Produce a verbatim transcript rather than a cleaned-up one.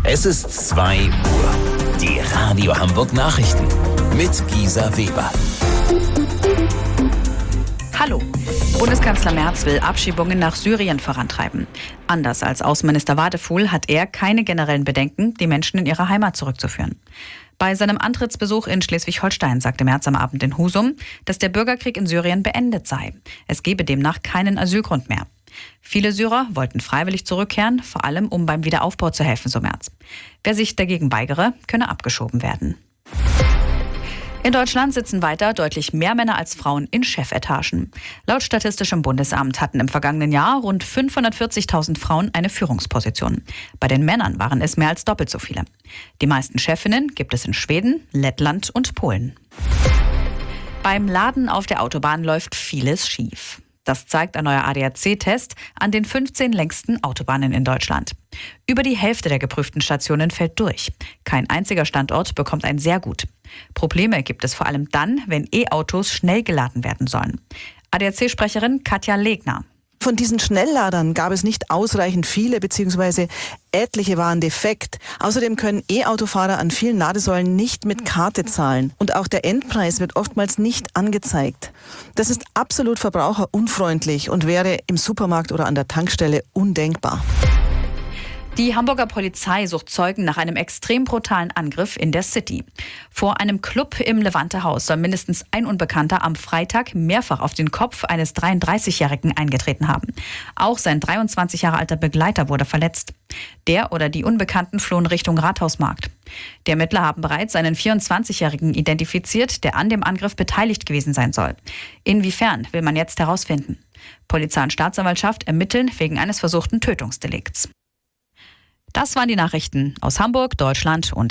Es ist zwei Uhr. Die Radio Hamburg Nachrichten mit Gisa Weber. Hallo. Bundeskanzler Merz will Abschiebungen nach Syrien vorantreiben. Anders als Außenminister Wadefuhl hat er keine generellen Bedenken, die Menschen in ihre Heimat zurückzuführen. Bei seinem Antrittsbesuch in Schleswig-Holstein sagte Merz am Abend in Husum, dass der Bürgerkrieg in Syrien beendet sei. Es gebe demnach keinen Asylgrund mehr. Viele Syrer wollten freiwillig zurückkehren, vor allem um beim Wiederaufbau zu helfen, so Merz. Wer sich dagegen weigere, könne abgeschoben werden. In Deutschland sitzen weiter deutlich mehr Männer als Frauen in Chefetagen. Laut Statistischem Bundesamt hatten im vergangenen Jahr rund fünfhundertvierzigtausend Frauen eine Führungsposition. Bei den Männern waren es mehr als doppelt so viele. Die meisten Chefinnen gibt es in Schweden, Lettland und Polen. Beim Laden auf der Autobahn läuft vieles schief. Das zeigt ein neuer A D A C-Test an den fünfzehn längsten Autobahnen in Deutschland. Über die Hälfte der geprüften Stationen fällt durch. Kein einziger Standort bekommt ein sehr gut. Probleme gibt es vor allem dann, wenn E-Autos schnell geladen werden sollen. A D A C-Sprecherin Katja Legner. Von diesen Schnellladern gab es nicht ausreichend viele bzw. etliche waren defekt. Außerdem können E-Autofahrer an vielen Ladesäulen nicht mit Karte zahlen. Und auch der Endpreis wird oftmals nicht angezeigt. Das ist absolut verbraucherunfreundlich und wäre im Supermarkt oder an der Tankstelle undenkbar. Die Hamburger Polizei sucht Zeugen nach einem extrem brutalen Angriff in der City. Vor einem Club im Levante-Haus soll mindestens ein Unbekannter am Freitag mehrfach auf den Kopf eines dreiunddreißigjährigen eingetreten haben. Auch sein dreiundzwanzig Jahre alter Begleiter wurde verletzt. Der oder die Unbekannten flohen Richtung Rathausmarkt. Die Ermittler haben bereits einen vierundzwanzigjährigen identifiziert, der an dem Angriff beteiligt gewesen sein soll. Inwiefern, will man jetzt herausfinden. Polizei und Staatsanwaltschaft ermitteln wegen eines versuchten Tötungsdelikts. Das waren die Nachrichten aus Hamburg, Deutschland und